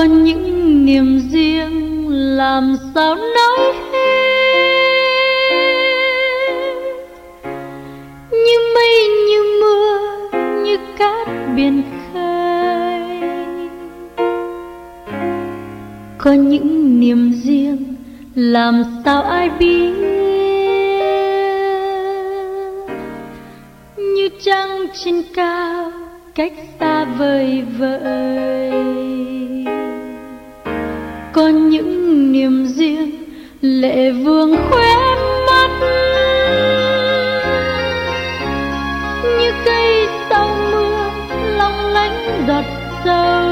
những niềm riêng làm sao nói hết, như mây như mưa như cát biển khơi. Có những niềm riêng làm sao ai biết, như trăng trên cao cách xa vời vợi. Có những niềm riêng lệ vương khóe mắt, như cây sau mưa long lánh giọt sâu.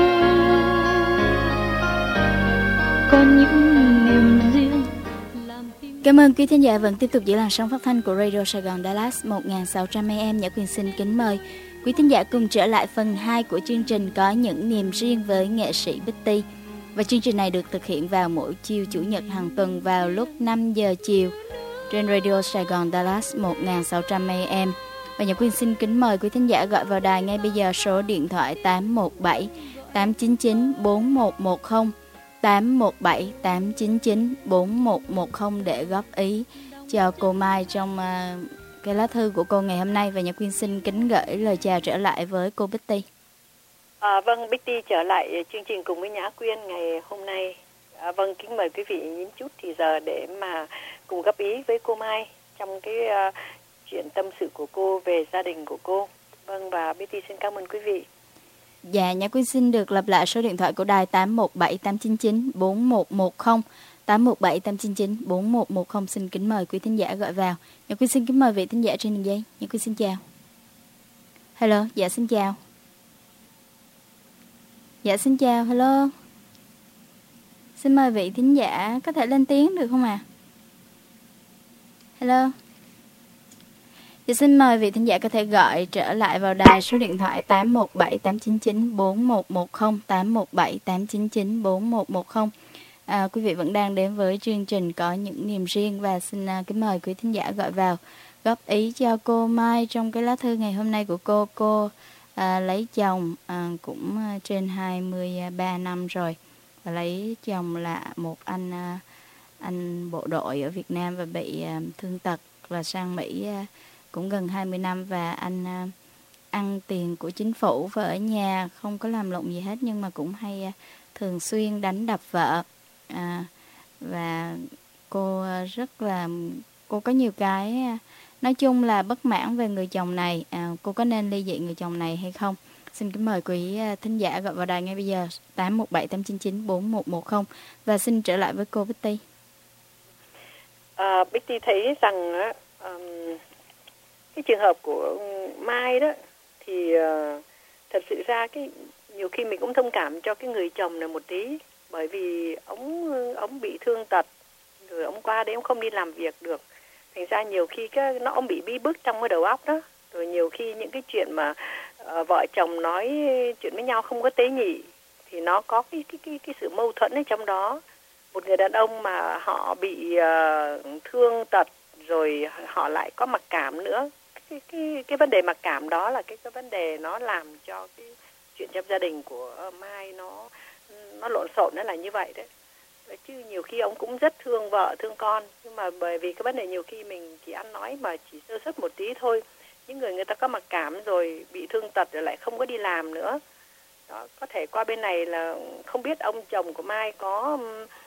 Có những niềm riêng làm tim. Cảm ơn quý thính giả vẫn tiếp tục giữ làn sóng phát thanh của Radio Sài Gòn Dallas 1600 AM. Nhã Quyền xin kính mời quý thính giả cùng trở lại phần 2 của chương trình Có những niềm riêng với nghệ sĩ Bích Ti. Và chương trình này được thực hiện vào mỗi chiều Chủ nhật hàng tuần vào lúc 5 giờ chiều trên Radio Sài Gòn Dallas 1600 AM. Và Nhã Quyền xin kính mời quý thính giả gọi vào đài ngay bây giờ số điện thoại 817 899 4110, 817 899 4110 để góp ý cho cô Mai trong cái lá thư của cô ngày hôm nay. Và Nhã Quyên xin kính gửi lời chào trở lại với cô Bích Ti. Vâng, Bích Ti trở lại chương trình cùng với Nhã Quyên ngày hôm nay. Vâng, kính mời quý vị nhín chút thì giờ để mà cùng góp ý với cô Mai trong cái chuyện tâm sự của cô về gia đình của cô. Vâng, và Bích Ti xin cảm ơn quý vị. Dạ, Nhã Quyên xin được lặp lại số điện thoại của đài 817 899 4110, 817 899 4110. Xin kính mời quý thính giả gọi vào. Nhã Quyên xin kính mời vị thính giả trên đường dây. Nhã Quyên xin chào. Hello, dạ xin chào. Dạ xin chào, hello. Xin mời vị thính giả có thể lên tiếng được không ạ? Hello. Dạ xin mời vị thính giả có thể gọi trở lại vào đài số điện thoại 817 899 4110, 817 899 4110. Quý vị vẫn đang đến với chương trình Có những niềm riêng và xin kính mời quý thính giả gọi vào góp ý cho cô Mai trong cái lá thư ngày hôm nay của cô. Cô lấy chồng cũng trên 23 năm rồi, và lấy chồng là một anh bộ đội ở Việt Nam và bị thương tật và sang Mỹ cũng gần 20 năm, và anh ăn tiền của chính phủ và ở nhà không có làm lụng gì hết, nhưng mà cũng hay thường xuyên đánh đập vợ. Và cô cô có nhiều cái nói chung là bất mãn về người chồng này. Cô có nên ly dị người chồng này hay không? Xin kính mời quý thính giả gọi vào đài ngay bây giờ 817 899 4110 và xin trở lại với cô Bích Ti. Bích Ti thấy rằng cái trường hợp của Mai đó thì thật sự ra nhiều khi mình cũng thông cảm cho cái người chồng này một tí, bởi vì ông bị thương tật rồi ông qua đấy ông không đi làm việc được, thành ra nhiều khi ông bị bí bức trong cái đầu óc đó, rồi nhiều khi những cái chuyện mà vợ chồng nói chuyện với nhau không có tế nhị thì nó có cái sự mâu thuẫn ở trong đó. Một người đàn ông mà họ bị thương tật rồi họ lại có mặc cảm nữa, cái vấn đề mặc cảm đó là cái vấn đề nó làm cho cái chuyện trong gia đình của Mai nó lộn xộn, nó là như vậy đấy. Chứ nhiều khi ông cũng rất thương vợ thương con, nhưng mà bởi vì cái vấn đề nhiều khi mình chỉ ăn nói mà chỉ sơ suất một tí thôi. Những người ta có mặc cảm rồi bị thương tật rồi lại không có đi làm nữa đó, có thể qua bên này là không biết ông chồng của Mai có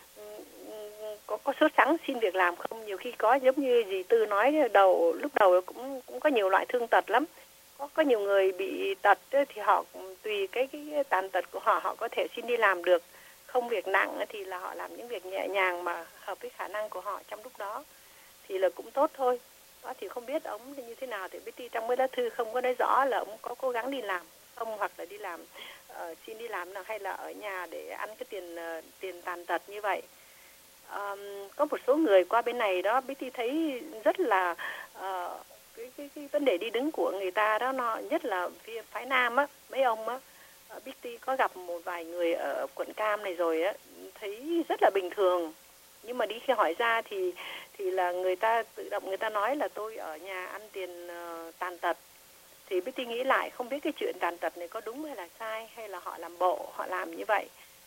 sốt sắng xin việc làm không. Nhiều khi có giống như dì Tư nói lúc đầu cũng có nhiều loại thương tật lắm. Có nhiều người bị tật thì họ tùy cái tàn tật của họ có thể xin đi làm được. Không việc nặng thì là họ làm những việc nhẹ nhàng mà hợp với khả năng của họ trong lúc đó thì là cũng tốt thôi. Đó thì không biết ông như thế nào thì Betty trong cái lá thư không có nói rõ là ông có cố gắng đi làm không, hoặc là đi làm xin đi làm nào, hay là ở nhà để ăn cái tiền tàn tật như vậy. Có một số người qua bên này đó Betty thấy rất là cái vấn đề đi đứng của người ta đó, nó nhất là phía phái nam á, mấy ông á. Betty có gặp một vài người ở quận Cam này rồi á, thấy rất là bình thường, nhưng mà đi khi hỏi ra thì là người ta tự động người ta nói là tôi ở nhà ăn tiền tàn tật. Thì Betty nghĩ lại không biết cái chuyện tàn tật này có đúng hay là sai, hay là họ làm bộ họ làm như vậy.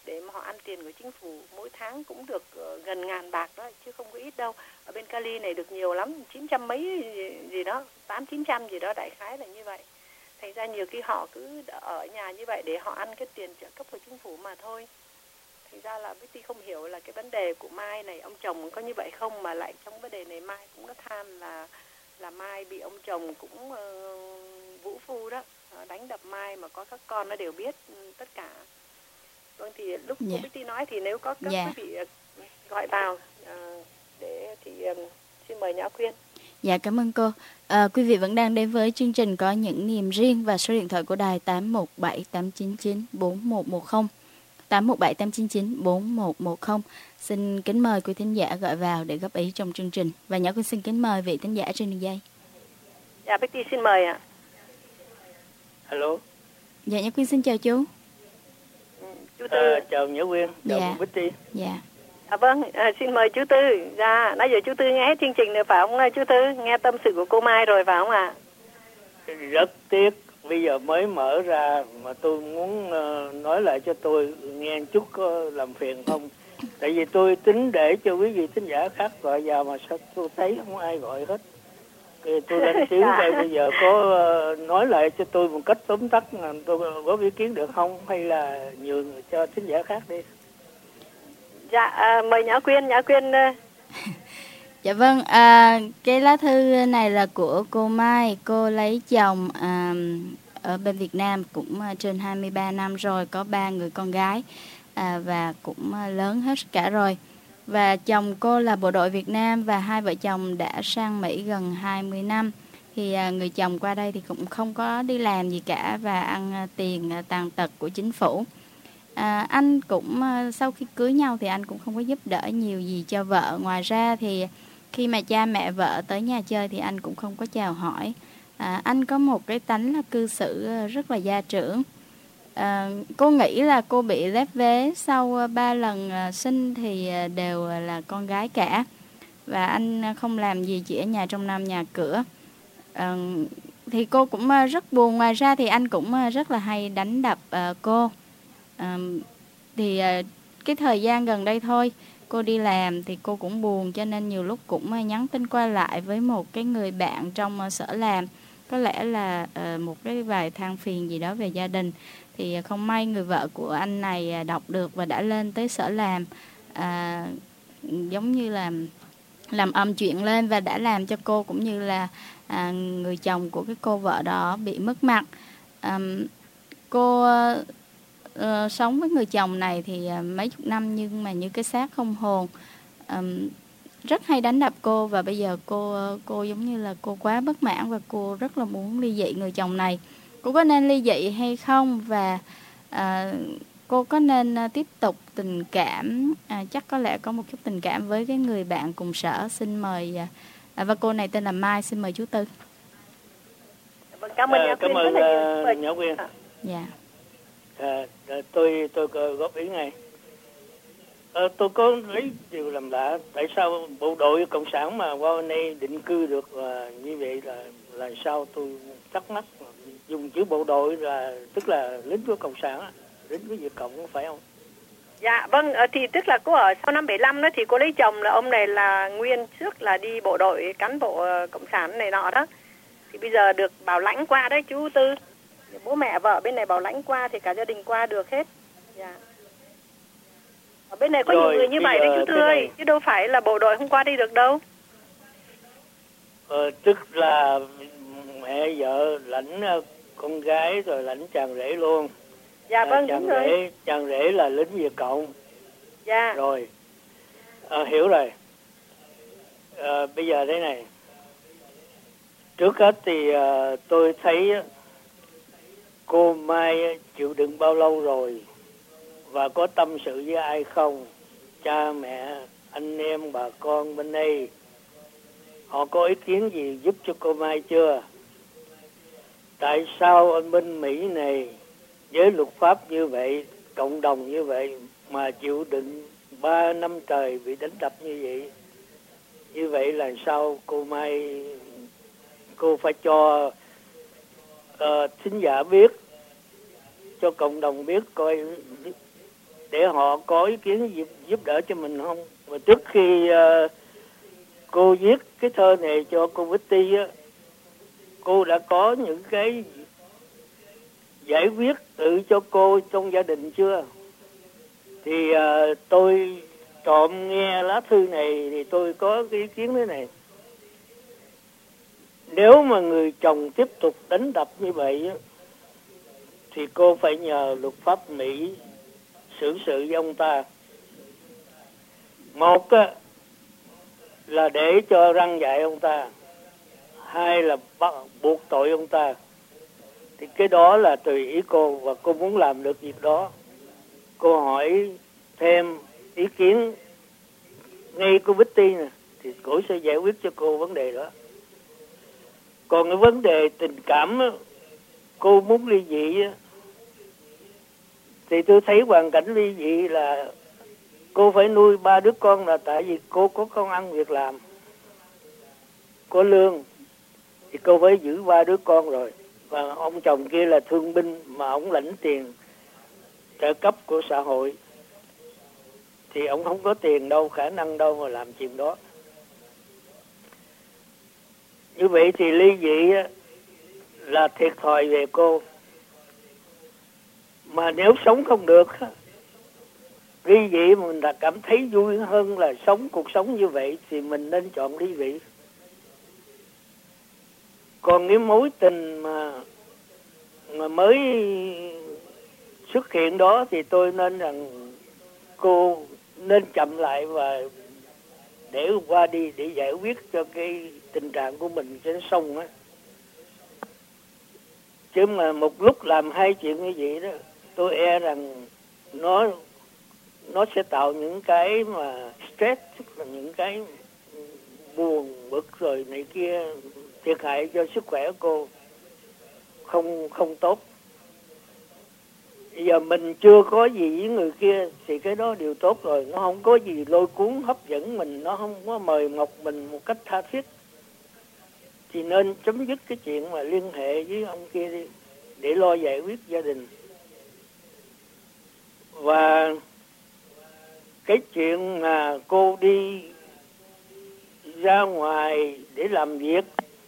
để mà họ ăn tiền của chính phủ. Mỗi tháng cũng được gần 1.000 bạc đó, chứ không có ít đâu. Ở bên Cali này được nhiều lắm, 900 mấy gì đó, 800-900 gì đó, đại khái là như vậy. Thành ra nhiều khi họ cứ ở nhà như vậy để họ ăn cái tiền trợ cấp của chính phủ mà thôi. Thành ra là Betty không hiểu là cái vấn đề của Mai này, ông chồng có như vậy không, mà lại trong vấn đề này Mai cũng có than là Mai bị ông chồng cũng vũ phu đó, đánh đập Mai, mà có các con nó đều biết tất cả. Vâng, thì lúc cô Betty nói thì nếu có các quý vị gọi vào để thì xin mời Nhã Quyên. Dạ, cảm ơn cô. Quý vị vẫn đang đến với chương trình Có Những Niềm Riêng và số điện thoại của đài 817-899-4110, 817-899-4110. Xin kính mời quý thính giả gọi vào để góp ý trong chương trình. Và Nhã Quyên xin kính mời vị thính giả trên đường dây. Dạ, Betty xin mời ạ. Alo. Dạ, Nhã Quyên xin chào chú. Chú Tư. Chào Nhã Quyên, chào Betty. Dạ. Vâng, xin mời chú Tư. Dạ, nãy giờ chú Tư nghe hết chương trình rồi phải không chú Tư? Nghe tâm sự của cô Mai rồi phải không ạ? Rất tiếc, bây giờ mới mở ra mà tôi muốn nói lại cho tôi nghe chút có làm phiền không? Tại vì tôi tính để cho quý vị thính giả khác gọi vào mà sao tôi thấy không ai gọi hết. Thì tôi lên tiếng đây, bây giờ có nói lại cho tôi một cách tóm tắt, tôi có ý kiến được không? Hay là nhường cho thính giả khác đi? Dạ, mời Nhã Quyên. Dạ vâng, cái lá thư này là của cô Mai. Cô lấy chồng ở bên Việt Nam cũng trên 23 năm rồi, có 3 người con gái và cũng lớn hết cả rồi. Và chồng cô là bộ đội Việt Nam và hai vợ chồng đã sang Mỹ gần 20 năm. Thì người chồng qua đây thì cũng không có đi làm gì cả và ăn tiền tàn tật của chính phủ. Anh cũng sau khi cưới nhau thì anh cũng không có giúp đỡ nhiều gì cho vợ. Ngoài ra thì khi mà cha mẹ vợ tới nhà chơi thì anh cũng không có chào hỏi. Anh có một cái tánh là cư xử rất là gia trưởng. Cô nghĩ là cô bị lép vế sau 3 lần sinh thì đều là con gái cả. Và anh không làm gì, chỉ ở nhà trong năm nhà cửa. Thì cô cũng rất buồn. Ngoài ra thì anh cũng rất là hay đánh đập cô. Thì cái thời gian gần đây thôi cô đi làm thì cô cũng buồn, cho nên nhiều lúc cũng nhắn tin qua lại với một cái người bạn trong sở làm, có lẽ là một cái vài than phiền gì đó về gia đình. Thì không may người vợ của anh này đọc được và đã lên tới sở làm, giống như là làm ầm chuyện lên và đã làm cho cô cũng như là người chồng của cái cô vợ đó bị mất mặt. Cô sống với người chồng này thì mấy chục năm nhưng mà như cái xác không hồn, rất hay đánh đập cô. Và bây giờ cô giống như là cô quá bất mãn và cô rất là muốn ly dị người chồng này. Cô có nên ly dị hay không, và cô có nên tiếp tục tình cảm, chắc có lẽ có một chút tình cảm với cái người bạn cùng sở. Xin mời và cô này tên là Mai. Xin mời chú Tư. Cảm ơn Nhã Quyên. Cảm ơn Nhã Quyên. Dạ. Tôi góp ý ngay. Tôi có lấy điều làm lạ, tại sao bộ đội cộng sản mà qua đây định cư được như vậy là sao? Tôi thắc mắc. Dùng chữ bộ đội là tức là lính của cộng sản, lính của Việt Cộng, phải không? Dạ vâng, thì tức là cô ở sau năm 75 đó thì cô lấy chồng là ông này là nguyên trước là đi bộ đội, cán bộ cộng sản này nọ đó. Thì bây giờ được bảo lãnh qua đấy chú Tư. Bố mẹ vợ bên này bảo lãnh qua thì cả gia đình qua được hết. Dạ. Ở bên này có nhiều người như vậy đấy chú Tư ơi, chứ đâu phải là bộ đội không qua đi được đâu. Tức là mẹ vợ lãnh con gái rồi lãnh chàng rể luôn. Dạ vâng, đúng rồi. Chàng rể là lính Việt Cộng. Dạ. Rồi, hiểu rồi. Bây giờ thế này. Trước hết thì tôi thấy cô Mai chịu đựng bao lâu rồi và có tâm sự với ai không? Cha mẹ, anh em, bà con bên đây họ có ý kiến gì giúp cho cô Mai chưa? Tại sao ở bên Mỹ này với luật pháp như vậy, cộng đồng như vậy mà chịu đựng 3 năm trời bị đánh đập như vậy? Như vậy là sao cô Mai? Cô phải cho thính giả biết, cho cộng đồng biết coi để họ có ý kiến giúp đỡ cho mình không? Và trước khi cô viết cái thơ này cho cô Vicky á, cô đã có những cái giải quyết tự cho cô trong gia đình chưa? Thì tôi trộm nghe lá thư này thì tôi có cái ý kiến thế này. Nếu mà người chồng tiếp tục đánh đập như vậy á, thì cô phải nhờ luật pháp Mỹ xử sự với ông ta. Một á, là để cho răn dạy ông ta. Hai là buộc tội ông ta. Thì cái đó là tùy ý cô, và cô muốn làm được việc đó. Cô hỏi thêm ý kiến ngay cô Vicky nè, thì cô sẽ giải quyết cho cô vấn đề đó. Còn cái vấn đề tình cảm á, cô muốn ly dị á, thì tôi thấy hoàn cảnh ly dị là cô phải nuôi 3 đứa con, là tại vì cô có công ăn việc làm, có lương, thì cô phải giữ 3 đứa con rồi. Và ông chồng kia là thương binh mà ông lãnh tiền trợ cấp của xã hội, thì ông không có tiền đâu, khả năng đâu mà làm chuyện đó. Như vậy thì ly dị á, là thiệt thòi về cô. Mà nếu sống không được, ly dị mình đã cảm thấy vui hơn là sống cuộc sống như vậy, thì mình nên chọn ly dị. Còn cái mối tình mà mới xuất hiện đó thì tôi nên rằng cô nên chậm lại và để qua đi, để giải quyết cho cái tình trạng của mình cho nó xong á. Chứ mà một lúc làm hai chuyện như vậy đó, tôi e rằng nó sẽ tạo những cái mà stress, tức là những cái buồn bực rồi này kia, thiệt hại cho sức khỏe của cô không tốt. Bây giờ mình chưa có gì với người kia thì cái đó điều tốt rồi, nó không có gì lôi cuốn hấp dẫn mình, nó không có mời mọc mình một cách tha thiết, thì nên chấm dứt cái chuyện mà liên hệ với ông kia đi, để lo giải quyết gia đình. Và cái chuyện mà cô đi ra ngoài để làm việc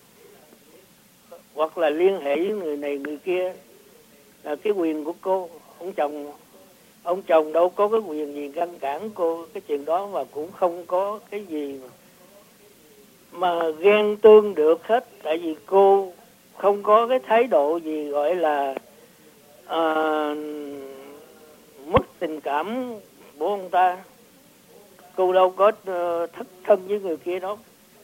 hoặc là liên hệ với người này người kia là cái quyền của cô. Ông chồng đâu có cái quyền gì ngăn cản cô cái chuyện đó, và cũng không có cái gì mà ghen tương được hết. Tại vì cô không có cái thái độ gì gọi là mất tình cảm của ông ta. Cô đâu có thất thân với người kia đâu.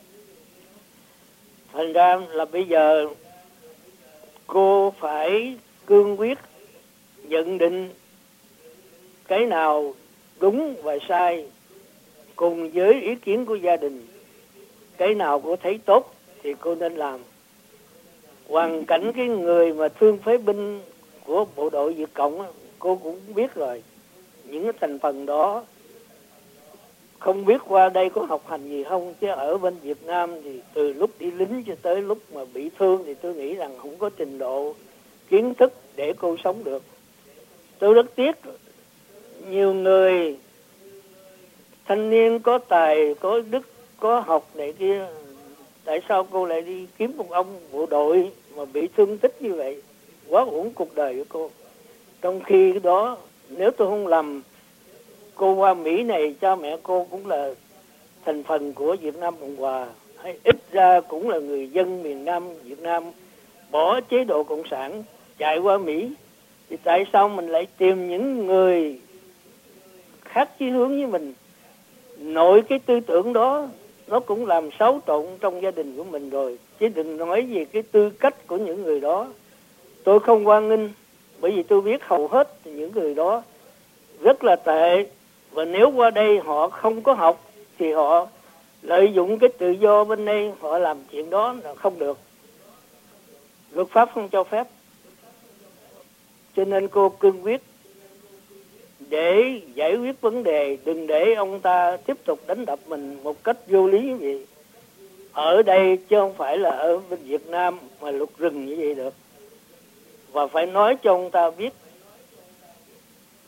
Thành ra là bây giờ cô phải cương quyết nhận định cái nào đúng và sai cùng với ý kiến của gia đình. Cái nào cô thấy tốt thì cô nên làm. Hoàn cảnh cái người mà thương phế binh của bộ đội Việt Cộng á, cô cũng biết rồi. Những cái thành phần đó không biết qua đây có học hành gì không, chứ ở bên Việt Nam thì từ lúc đi lính cho tới lúc mà bị thương thì tôi nghĩ rằng không có trình độ kiến thức để cô sống được. Tôi rất tiếc nhiều người thanh niên có tài, có đức, có học này kia, tại sao cô lại đi kiếm một ông bộ đội mà bị thương tích như vậy? Quá uổng cuộc đời của cô. Trong khi đó, nếu tôi không lầm, cô qua Mỹ này, cha mẹ cô cũng là thành phần của Việt Nam Cộng Hòa, hay ít ra cũng là người dân miền Nam Việt Nam bỏ chế độ Cộng sản chạy qua Mỹ. Thì tại sao mình lại tìm những người khác chí hướng với mình? Nội cái tư tưởng đó nó cũng làm xáo trộn trong gia đình của mình rồi, chứ đừng nói về cái tư cách của những người đó. Tôi không hoan nghênh, bởi vì tôi biết hầu hết những người đó rất là tệ, và nếu qua đây họ không có học thì họ lợi dụng cái tự do bên đây, họ làm chuyện đó là không được. Luật pháp không cho phép. Cho nên cô cương quyết để giải quyết vấn đề, đừng để ông ta tiếp tục đánh đập mình một cách vô lý như vậy. Ở đây chứ không phải là ở bên Việt Nam mà luật rừng như vậy được. Và phải nói cho ông ta biết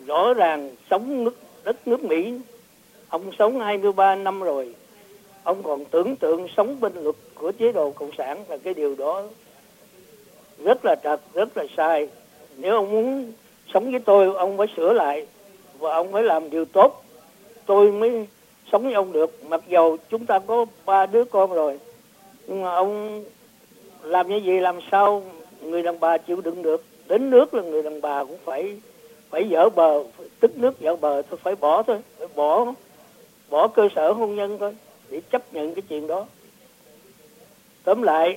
rõ ràng sống đất nước Mỹ. Ông sống 23 năm rồi. Ông còn tưởng tượng sống bên luật của chế độ Cộng sản, là cái điều đó rất là trật, rất là sai. Nếu ông muốn sống với tôi, ông phải sửa lại và ông phải làm điều tốt, tôi mới sống với ông được. Mặc dầu chúng ta có 3 đứa con rồi, nhưng mà ông làm như vậy làm sao người đàn bà chịu đựng được. Đến nước là người đàn bà cũng phải dở bờ, tức nước dở bờ thôi, phải bỏ thôi, phải bỏ cơ sở hôn nhân thôi để chấp nhận cái chuyện đó. Tóm lại,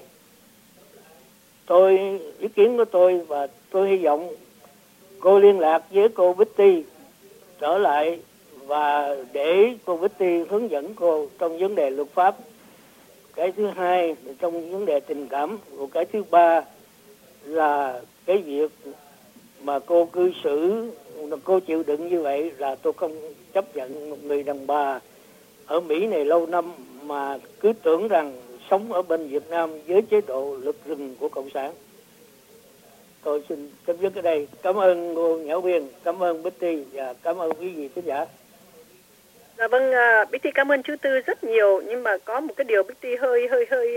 ý kiến của tôi, và tôi hy vọng cô liên lạc với cô Betty trở lại và để cô Betty hướng dẫn cô trong vấn đề luật pháp. Cái thứ hai là trong vấn đề tình cảm. Và cái thứ ba là cái việc mà cô cư xử, cô chịu đựng như vậy là tôi không chấp nhận. Một người đàn bà ở Mỹ này lâu năm mà cứ tưởng rằng sống ở bên Việt Nam với chế độ luật rừng của Cộng sản. Tôi xin chấm dứt ở đây. Cảm ơn cô Nhã Uyên, cảm ơn Betty và cảm ơn quý vị khán giả. Dạ vâng, Betty cảm ơn chú Tư rất nhiều, nhưng mà có một cái điều Betty hơi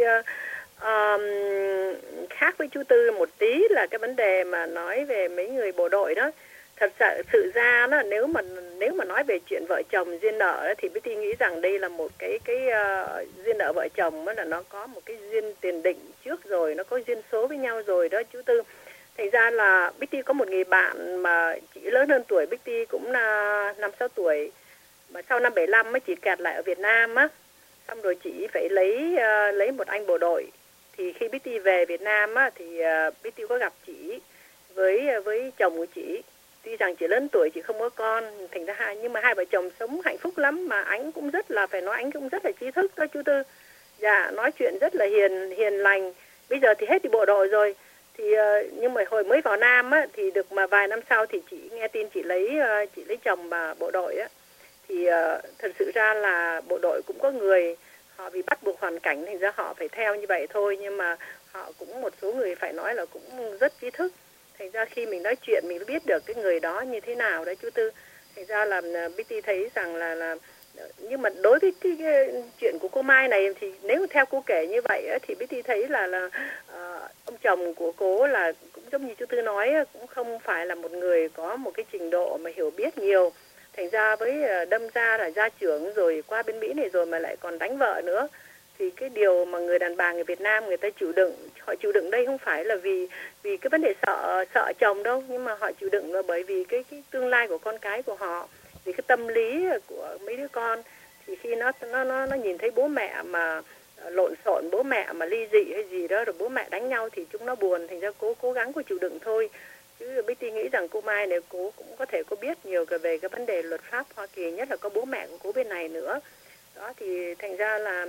khác với chú Tư một tí là cái vấn đề mà nói về mấy người bộ đội đó. Thật sự ra đó, nếu mà nói về chuyện vợ chồng duyên nợ đó, thì Betty nghĩ rằng đây là một cái duyên nợ vợ chồng đó, là nó có một cái duyên tiền định trước rồi, nó có duyên số với nhau rồi đó chú Tư. Thành ra là Betty có một người bạn mà chị lớn hơn tuổi Betty cũng là 5-6 tuổi, mà sau năm 75 mới chị kẹt lại ở Việt Nam á, xong rồi chị phải lấy một anh bộ đội. Thì khi Betty về Việt Nam á, thì Betty có gặp chị với chồng của chị. Tuy rằng chị lớn tuổi, chị không có con, thành ra nhưng mà hai vợ chồng sống hạnh phúc lắm, mà anh cũng rất là, phải nói anh cũng rất là trí thức đó chú Tư. Dạ, nói chuyện rất là hiền lành. Bây giờ thì hết đi bộ đội rồi. Thì nhưng mà hồi mới vào Nam á, thì được mà vài năm sau thì chị nghe tin chị lấy chồng mà bộ đội á. Thì thật sự ra là bộ đội cũng có người họ vì bắt buộc hoàn cảnh, thành ra họ phải theo như vậy thôi, nhưng mà họ cũng một số người phải nói là cũng rất trí thức. Thành ra khi mình nói chuyện mình biết được cái người đó như thế nào đấy chú Tư. Thành ra là Betty thấy rằng là nhưng mà đối với cái chuyện của cô Mai này thì nếu theo cô kể như vậy á, thì Betty thấy là ông chồng của cô là cũng giống như chú Tư nói, cũng không phải là một người có một cái trình độ mà hiểu biết nhiều. Thành ra với đâm ra là gia trưởng rồi qua bên Mỹ này rồi mà lại còn đánh vợ nữa, thì cái điều mà người đàn bà người Việt Nam người ta chịu đựng, họ chịu đựng đây không phải là vì cái vấn đề sợ chồng đâu, nhưng mà họ chịu đựng là bởi vì cái tương lai của con cái của họ, vì cái tâm lý của mấy đứa con. Thì khi nó nhìn thấy bố mẹ mà lộn xộn, bố mẹ mà ly dị hay gì đó, rồi bố mẹ đánh nhau thì chúng nó buồn, thành ra cố gắng chịu đựng thôi. Chứ Betty nghĩ rằng cô Mai này cô cũng có thể có biết nhiều về cái vấn đề luật pháp Hoa Kỳ, nhất là có bố mẹ của cô bên này nữa. Đó thì thành ra là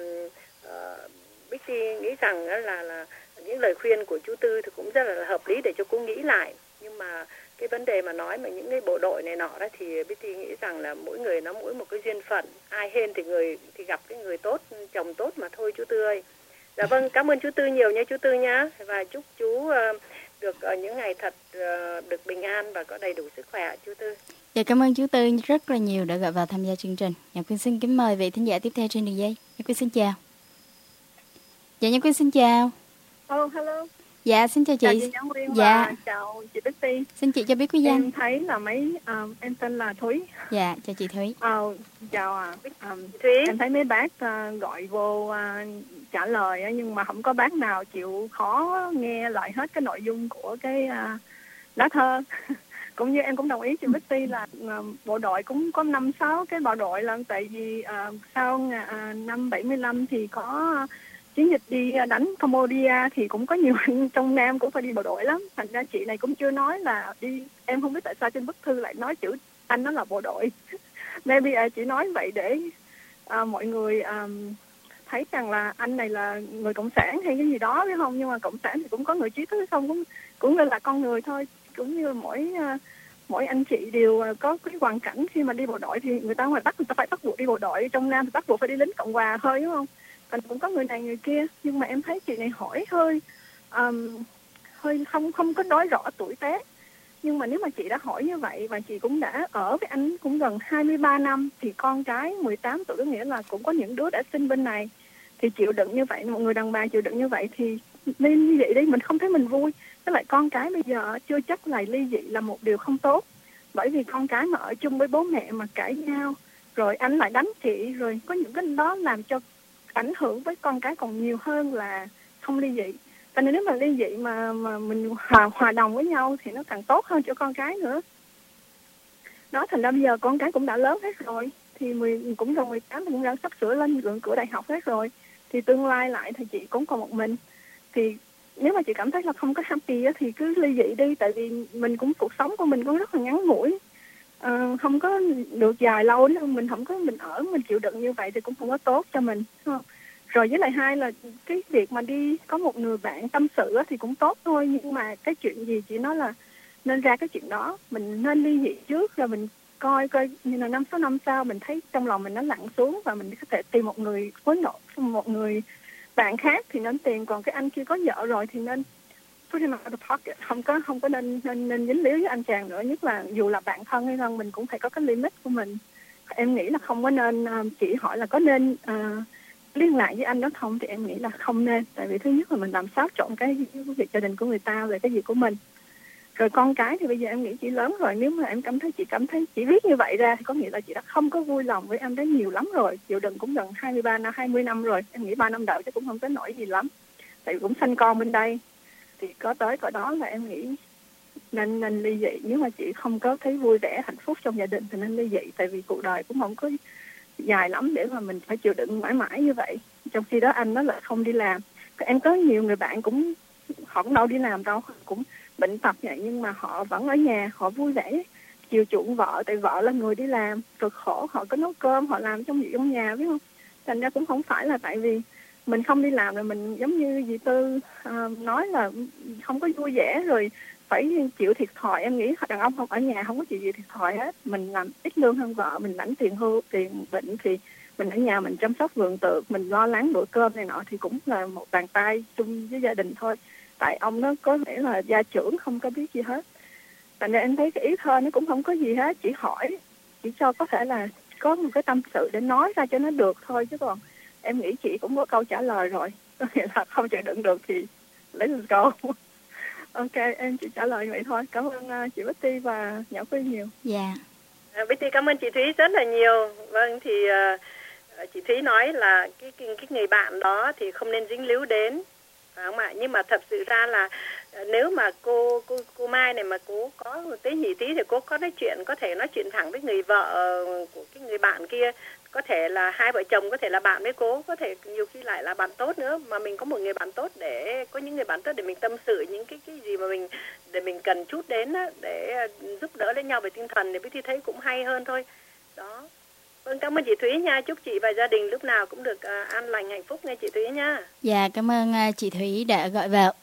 Betty nghĩ rằng là những lời khuyên của chú Tư thì cũng rất là hợp lý để cho cô nghĩ lại. Nhưng mà cái vấn đề mà nói mà những cái bộ đội này nọ đó thì Betty nghĩ rằng là mỗi người nó mỗi một cái duyên phận, ai hên thì gặp cái người tốt, chồng tốt mà thôi chú Tư ơi. Dạ vâng, cảm ơn chú Tư nhiều nha chú Tư nhá, và chúc chú được ở những ngày thật được bình an và có đầy đủ sức khỏe chú Tư. Dạ, cảm ơn chú Tư rất là nhiều đã gọi vào tham gia chương trình. Nhật Quyên xin kính mời vị thính giả tiếp theo trên đường dây. Nhật Quyên xin chào. Dạ, Nhật Quyên xin chào. Hello. Dạ, xin chào chị. Chào chị Nhã Nguyên dạ. Và chào chị Betty. Xin chị cho biết quý danh. Em thấy là em tên là Thúy. Dạ, chào chị Thúy. Chào Thúy. Em thấy mấy bác gọi vô trả lời nhưng mà không có bác nào chịu khó nghe lại hết cái nội dung của cái lá thơ. Cũng như em cũng đồng ý chị Betty là bộ đội cũng có 5-6 cái bộ đội lần, tại vì sau năm 75 thì có chiến dịch đi đánh Cambodia thì cũng có nhiều anh trong Nam cũng phải đi bộ đội lắm. Thành ra chị này cũng chưa nói là đi, em không biết tại sao trên bức thư lại nói chữ anh đó là bộ đội. Maybe chị nói vậy để mọi người thấy rằng là anh này là người cộng sản hay cái gì đó phải không? Nhưng mà cộng sản thì cũng có người trí thức không, cũng như là con người thôi. Cũng như mỗi anh chị đều có cái hoàn cảnh khi mà đi bộ đội thì người ta ngoài Bắc người ta phải bắt buộc đi bộ đội, trong Nam thì bắt buộc phải đi lính Cộng Hòa thôi, đúng không? Còn cũng có người này người kia, nhưng mà em thấy chị này hỏi hơi không có nói rõ tuổi tác. Nhưng mà nếu mà chị đã hỏi như vậy và chị cũng đã ở với anh cũng gần 23 năm thì con cái 18 tuổi, có nghĩa là cũng có những đứa đã sinh bên này, thì chịu đựng như vậy, một người đàn bà chịu đựng như vậy thì nên như vậy đi, mình không thấy mình vui. Với lại con cái bây giờ chưa chắc là ly dị là một điều không tốt, bởi vì con cái mà ở chung với bố mẹ mà cãi nhau, rồi anh lại đánh chị, rồi có những cái đó làm cho ảnh hưởng với con cái còn nhiều hơn là không ly dị. Cho nên nếu mà ly dị mà mình hòa đồng với nhau thì nó càng tốt hơn cho con cái nữa. Đó, thành ra bây giờ con cái cũng đã lớn hết rồi, thì cũng gần 18 thì cũng đã sắp sửa lên ngưỡng cửa đại học hết rồi, thì tương lai lại thì chị cũng còn một mình. Thì nếu mà chị cảm thấy là không có happy á, thì cứ ly dị đi, tại vì mình cũng, cuộc sống của mình cũng rất là ngắn ngủi, không có được dài lâu nữa. Mình không có, mình ở mình chịu đựng như vậy thì cũng không có tốt cho mình, đúng không? Rồi với lại hai là cái việc mà đi có một người bạn tâm sự á, thì cũng tốt thôi, nhưng mà cái chuyện gì chị nói là nên ra cái chuyện đó mình nên ly dị trước, rồi mình coi như là 5-6 năm sau mình thấy trong lòng mình nó lặng xuống và mình có thể tìm một người phối nội, một người bạn khác thì nên tìm. Còn cái anh kia có vợ rồi thì nên put him out of the pocket, không có nên dính líu với anh chàng nữa. Nhất là dù là bạn thân hay thân, mình cũng phải có cái limit của mình. Em nghĩ là không có nên, chỉ hỏi là có nên liên lạc với anh đó không, thì em nghĩ là không nên. Tại vì thứ nhất là mình làm xáo trộn cái việc gia đình của người ta về cái việc của mình. Rồi con cái thì bây giờ em nghĩ chị lớn rồi, nếu mà em cảm thấy chị viết như vậy ra thì có nghĩa là chị đã không có vui lòng với anh đấy nhiều lắm rồi. Chịu đựng cũng gần 20 năm rồi, em nghĩ 3 năm đợi chứ cũng không tới nỗi gì lắm. Tại vì cũng sanh con bên đây thì có tới cỡ đó là em nghĩ nên ly dị. Nếu mà chị không có thấy vui vẻ hạnh phúc trong gia đình thì nên ly dị, tại vì cuộc đời cũng không có dài lắm để mà mình phải chịu đựng mãi mãi như vậy. Trong khi đó anh nó lại không đi làm. Em có nhiều người bạn cũng, họ cũng đâu đi làm đâu, cũng bệnh tật vậy, nhưng mà họ vẫn ở nhà, họ vui vẻ chiều chuộng vợ, tại vợ là người đi làm, cực khổ, họ có nấu cơm, họ làm trong việc trong nhà, biết không? Thành ra cũng không phải là tại vì mình không đi làm rồi mình giống như dì Tư nói là không có vui vẻ rồi phải chịu thiệt thòi. Em nghĩ đàn ông không ở nhà không có chịu gì thiệt thòi hết. Mình làm ít lương hơn vợ, mình lãnh tiền hưu, tiền bệnh thì mình ở nhà mình chăm sóc vườn tược, mình lo lắng bữa cơm này nọ thì cũng là một bàn tay chung với gia đình thôi. Tại ông nó có vẻ là gia trưởng, không có biết gì hết. Thành ra em thấy cái ý thơ nó cũng không có gì hết, chỉ hỏi, chỉ cho có thể là có một cái tâm sự để nói ra cho nó được thôi. Chứ còn em nghĩ chị cũng có câu trả lời rồi, có nghĩa là không chịu đựng được thì lấy lên câu. Ok, em chỉ trả lời vậy thôi. Cảm ơn chị Betty và Nhã Quy nhiều. Dạ. Betty cảm ơn chị Thúy rất là nhiều. Vâng, thì chị Thúy nói là cái người bạn đó thì không nên dính líu đến, phải không ạ? Nhưng mà thật sự ra là nếu mà cô Mai này mà cô có một tí nhị tí thì cô có nói chuyện, có thể nói chuyện thẳng với người vợ của cái người bạn kia. Có thể là hai vợ chồng, có thể là bạn với cô, có thể nhiều khi lại là bạn tốt nữa. Mà mình có một người bạn tốt, để có những người bạn tốt để mình tâm sự những cái gì mà mình cần chút đến á, để giúp đỡ lẫn nhau về tinh thần, để Betty thấy cũng hay hơn thôi. Đó. Vâng, cảm ơn chị Thúy nha. Chúc chị và gia đình lúc nào cũng được an lành hạnh phúc nha chị Thúy nha. Dạ, cảm ơn chị Thúy đã gọi vào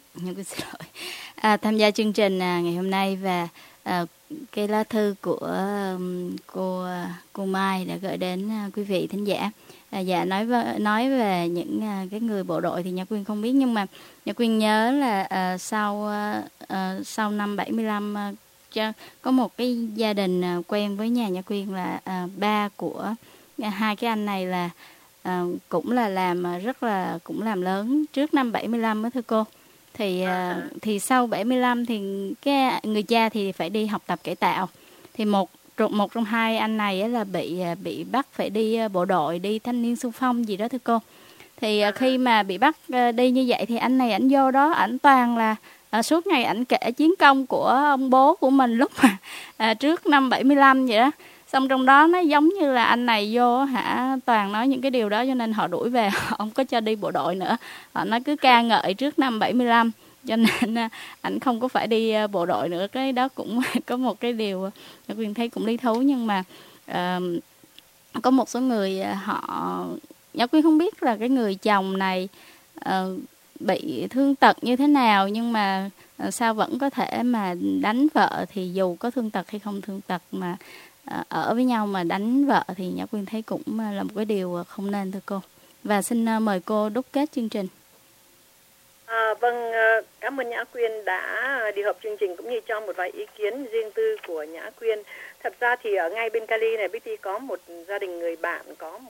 tham gia chương trình ngày hôm nay, và cái lá thư của cô Mai đã gửi đến quý vị thính giả. Dạ, nói về những cái người bộ đội thì Nhã Quyên không biết, nhưng mà Nhã Quyên nhớ là sau năm 75 có một cái gia đình quen với nhà Nhã Quyên là ba của hai cái anh này là cũng là làm rất là cũng làm lớn trước năm 75 đó thưa cô. Thì sau 75 thì cái người cha thì phải đi học tập cải tạo. Thì một trong hai anh này là bị bắt phải đi bộ đội, đi thanh niên xung phong gì đó thưa cô. Thì khi mà bị bắt đi như vậy thì anh này ảnh vô đó, ảnh toàn là suốt ngày ảnh kể chiến công của ông bố của mình lúc mà trước năm 75 vậy đó. Xong trong đó nó giống như là anh này vô toàn nói những cái điều đó, cho nên họ đuổi về, họ không có cho đi bộ đội nữa. Họ nói cứ ca ngợi trước năm 75, cho nên ảnh không có phải đi bộ đội nữa. Cái đó cũng có một cái điều Nhã Quyên thấy cũng lý thú. Nhưng mà có một số người Nhã Quyên không biết là cái người chồng này bị thương tật như thế nào, nhưng mà sao vẫn có thể mà đánh vợ. Thì dù có thương tật hay không thương tật mà ở với nhau mà đánh vợ thì Nhã Quyên thấy cũng là một cái điều không nên thưa cô. Và xin mời cô đúc kết chương trình. Vâng, cảm ơn Nhã Quyên đã đi họp chương trình cũng như cho một vài ý kiến riêng tư của Nhã Quyên. Thật ra thì ở ngay bên Cali này, Bích Ti có một gia đình người bạn,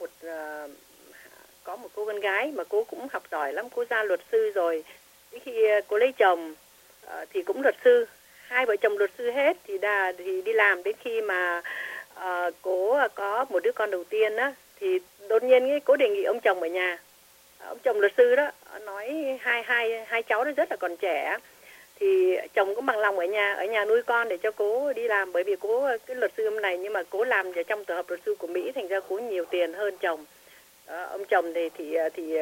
có một cô con gái mà cô cũng học giỏi lắm, cô ra luật sư rồi. Khi cô lấy chồng thì cũng luật sư, hai vợ chồng luật sư hết thì đi làm đến khi mà cô có một đứa con đầu tiên á, thì đột nhiên cô đề nghị ông chồng ở nhà. Ông chồng luật sư đó nói hai cháu nó rất là còn trẻ, thì chồng cũng bằng lòng ở nhà nuôi con để cho cô đi làm, bởi vì cô cái luật sư này nhưng mà cô làm ở trong tổ hợp luật sư của Mỹ, thành ra cô nhiều tiền hơn chồng. Ông chồng thì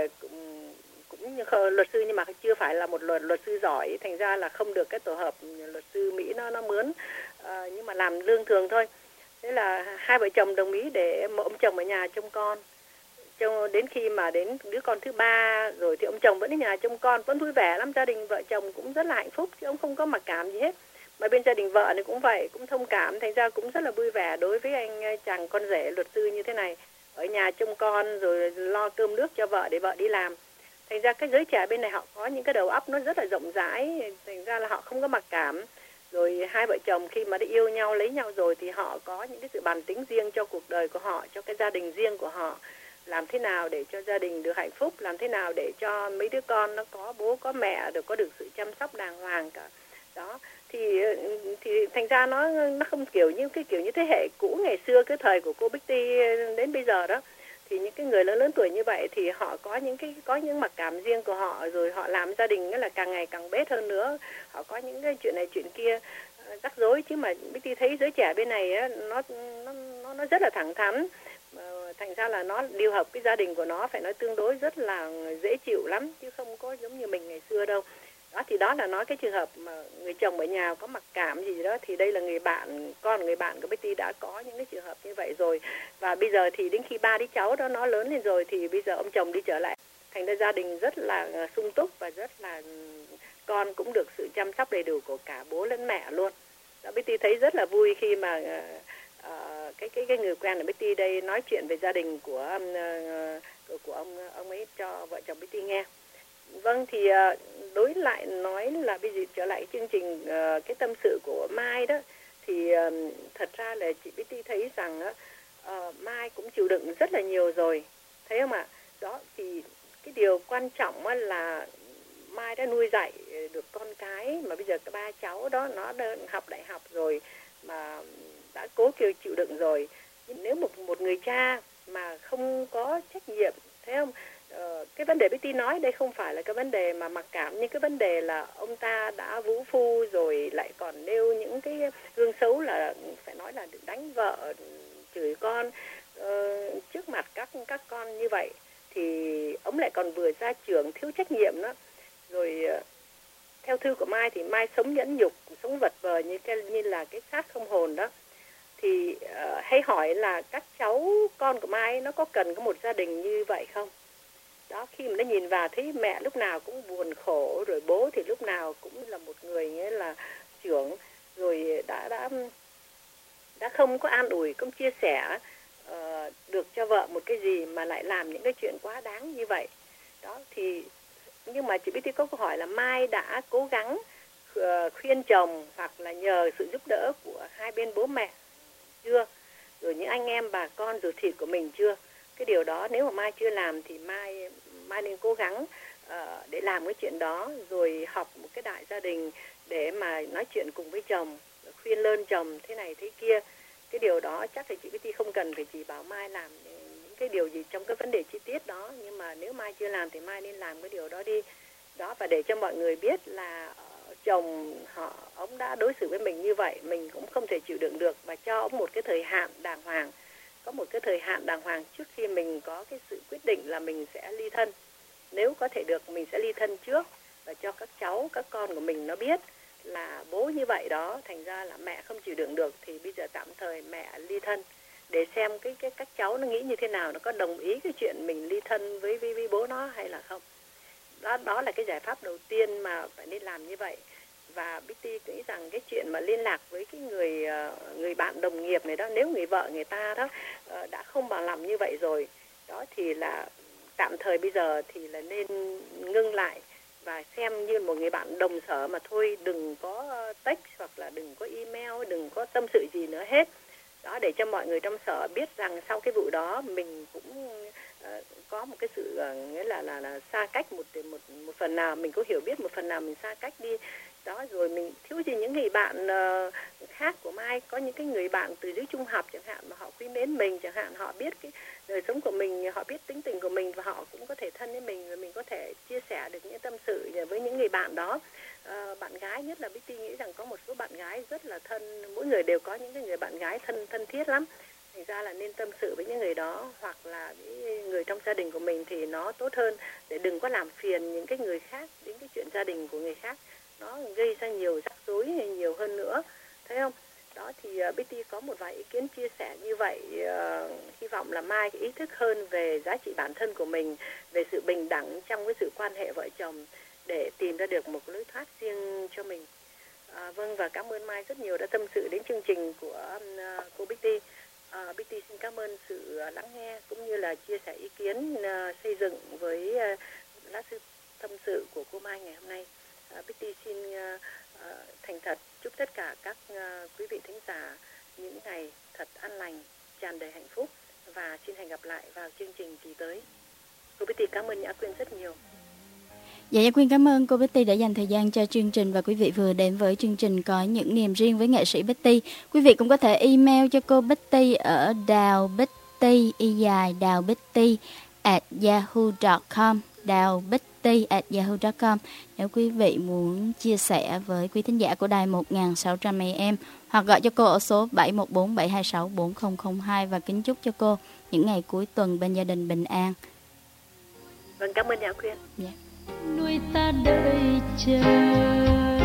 cũng luật sư nhưng mà chưa phải là một luật sư giỏi, thành ra là không được cái tổ hợp luật sư Mỹ nó mướn, nhưng mà làm lương thường thôi. Thế là hai vợ chồng đồng ý để ông chồng ở nhà trông con. Cho đến khi mà đến đứa con thứ 3 rồi thì ông chồng vẫn ở nhà trông con, vẫn vui vẻ lắm, gia đình vợ chồng cũng rất là hạnh phúc, chứ ông không có mặc cảm gì hết. Mà bên gia đình vợ này cũng vậy, cũng thông cảm, thành ra cũng rất là vui vẻ đối với anh chàng con rể luật sư như thế này, ở nhà trông con rồi lo cơm nước cho vợ để vợ đi làm. Thành ra cái giới trẻ bên này họ có những cái đầu óc nó rất là rộng rãi, thành ra là họ không có mặc cảm. Rồi hai vợ chồng khi mà đã yêu nhau, lấy nhau rồi thì họ có những cái sự bản tính riêng cho cuộc đời của họ, cho cái gia đình riêng của họ. Làm thế nào để cho gia đình được hạnh phúc, làm thế nào để cho mấy đứa con nó có bố có mẹ, được có được sự chăm sóc đàng hoàng cả. Đó, thì thành ra nó không kiểu như thế hệ cũ ngày xưa, cái thời của cô Bích Ti đến bây giờ đó, thì những cái người lớn tuổi như vậy thì họ có những mặc cảm riêng của họ, rồi họ làm gia đình là càng ngày càng bết hơn nữa, họ có những cái chuyện này chuyện kia rắc rối. Chứ mà Bích Ti thấy giới trẻ bên này á, nó rất là thẳng thắn, thành ra là nó điều hợp cái gia đình của nó phải nói tương đối rất là dễ chịu lắm, chứ không có giống như mình ngày xưa đâu. Đó thì đó là nói cái trường hợp mà người chồng ở nhà có mặc cảm gì đó, thì đây là người bạn của Betty đã có những cái trường hợp như vậy rồi. Và bây giờ thì đến khi 3 đứa cháu đó nó lớn lên rồi thì bây giờ ông chồng đi trở lại, thành ra gia đình rất là sung túc và rất là con cũng được sự chăm sóc đầy đủ của cả bố lẫn mẹ luôn. Đó, Betty thấy rất là vui khi mà cái người quen ở Betty đây nói chuyện về gia đình của ông ấy cho vợ chồng Betty nghe. Vâng, thì đối lại nói là bây giờ trở lại chương trình cái tâm sự của Mai đó, thì thật ra là chị Betty thấy rằng Mai cũng chịu đựng rất là nhiều rồi, thấy không ạ? Đó thì cái điều quan trọng là Mai đã nuôi dạy được con cái, mà bây giờ cái 3 cháu đó nó đã học đại học rồi mà đã cố chịu đựng rồi. Nếu một người cha mà không có trách nhiệm, thấy không? Cái vấn đề Betty nói đây không phải là cái vấn đề mà mặc cảm, nhưng cái vấn đề là ông ta đã vũ phu rồi lại còn nêu những cái gương xấu, là phải nói là đánh vợ, chửi con trước mặt các con như vậy, thì ông lại còn vừa ra trường thiếu trách nhiệm đó. Rồi theo thư của Mai thì Mai sống nhẫn nhục, sống vật vờ như là cái xác không hồn đó. Thì hay hỏi là các cháu con của Mai nó có cần có một gia đình như vậy không? Đó, khi mà nó nhìn vào thấy mẹ lúc nào cũng buồn khổ, rồi bố thì lúc nào cũng là một người nghĩa là trưởng, rồi đã không có an ủi, không chia sẻ được cho vợ một cái gì mà lại làm những cái chuyện quá đáng như vậy. Đó thì nhưng mà chị Betty có câu hỏi là Mai đã cố gắng khuyên chồng hoặc là nhờ sự giúp đỡ của hai bên bố mẹ chưa, rồi những anh em bà con ruột thịt của mình chưa? Cái điều đó nếu mà Mai chưa làm thì Mai nên cố gắng để làm cái chuyện đó, rồi học một cái đại gia đình để mà nói chuyện cùng với chồng, khuyên lơn chồng thế này thế kia. Cái điều đó chắc là chị Betty không cần phải chỉ bảo Mai làm những cái điều gì trong cái vấn đề chi tiết đó, nhưng mà nếu Mai chưa làm thì Mai nên làm cái điều đó đi. Đó, và để cho mọi người biết là chồng ông đã đối xử với mình như vậy, mình cũng không thể chịu đựng được, và cho ông một cái thời hạn đàng hoàng. Có một cái thời hạn đàng hoàng trước khi mình có cái sự quyết định là mình sẽ ly thân. Nếu có thể được mình sẽ ly thân trước, và cho các cháu, các con của mình nó biết là bố như vậy đó, thành ra là mẹ không chịu đựng được thì bây giờ tạm thời mẹ ly thân, để xem các cháu nó nghĩ như thế nào, nó có đồng ý cái chuyện mình ly thân với bố nó hay là không. Đó là cái giải pháp đầu tiên mà phải nên làm như vậy. Và Betty nghĩ rằng cái chuyện mà liên lạc với cái người bạn đồng nghiệp này đó, nếu người vợ người ta đó đã không bằng lòng như vậy rồi đó, thì là tạm thời bây giờ thì là nên ngưng lại và xem như một người bạn đồng sở mà thôi, đừng có text hoặc là đừng có email, đừng có tâm sự gì nữa hết. Đó, để cho mọi người trong sở biết rằng sau cái vụ đó mình cũng có một cái sự nghĩa là xa cách một phần nào, mình có hiểu biết một phần nào mình xa cách đi. Đó, rồi mình thiếu gì những người bạn khác của Mai, có những cái người bạn từ dưới trung học chẳng hạn mà họ quý mến mình chẳng hạn, họ biết cái đời sống của mình, họ biết tính tình của mình và họ cũng có thể thân với mình, và mình có thể chia sẻ được những tâm sự với những người bạn đó. Bạn gái nhất là Betty nghĩ rằng có một số bạn gái rất là thân, mỗi người đều có những cái người bạn gái thân thiết lắm. Thành ra là nên tâm sự với những người đó, hoặc là với người trong gia đình của mình thì nó tốt hơn, để đừng có làm phiền những cái người khác đến cái chuyện gia đình của người khác, nó gây ra nhiều rắc rối nhiều hơn nữa, thấy không? Đó thì Betty có một vài ý kiến chia sẻ như vậy. Hy vọng là Mai ý thức hơn về giá trị bản thân của mình, về sự bình đẳng trong cái sự quan hệ vợ chồng, để tìm ra được một lối thoát riêng cho mình. Vâng, và cảm ơn Mai rất nhiều đã tâm sự đến chương trình của cô Betty. Betty xin cảm ơn sự lắng nghe cũng như là chia sẻ ý kiến xây dựng với lá thư tâm sự của cô Mai ngày hôm nay. Betty xin thành thật chúc tất cả các quý vị thính giả những ngày thật an lành, tràn đầy hạnh phúc, và xin hẹn gặp lại vào chương trình kỳ tới. Cô Betty cảm ơn Nhã Quyên rất nhiều. Dạ, Nhã Quyên cảm ơn cô Betty đã dành thời gian cho chương trình, và quý vị vừa đến với chương trình Có Những Niềm Riêng với nghệ sĩ Betty. Quý vị cũng có thể email cho cô Betty ở daobetty@yahoo.com, daobetty@yahoo.com nếu quý vị muốn chia sẻ với quý thính giả của đài 1600 AM, hoặc gọi cho cô ở số 714-726-4002, và kính chúc cho cô những ngày cuối tuần bên gia đình bình an. Vâng, cảm ơn Nhã Quyên. Dạ. Nuôi ta đợi chờ.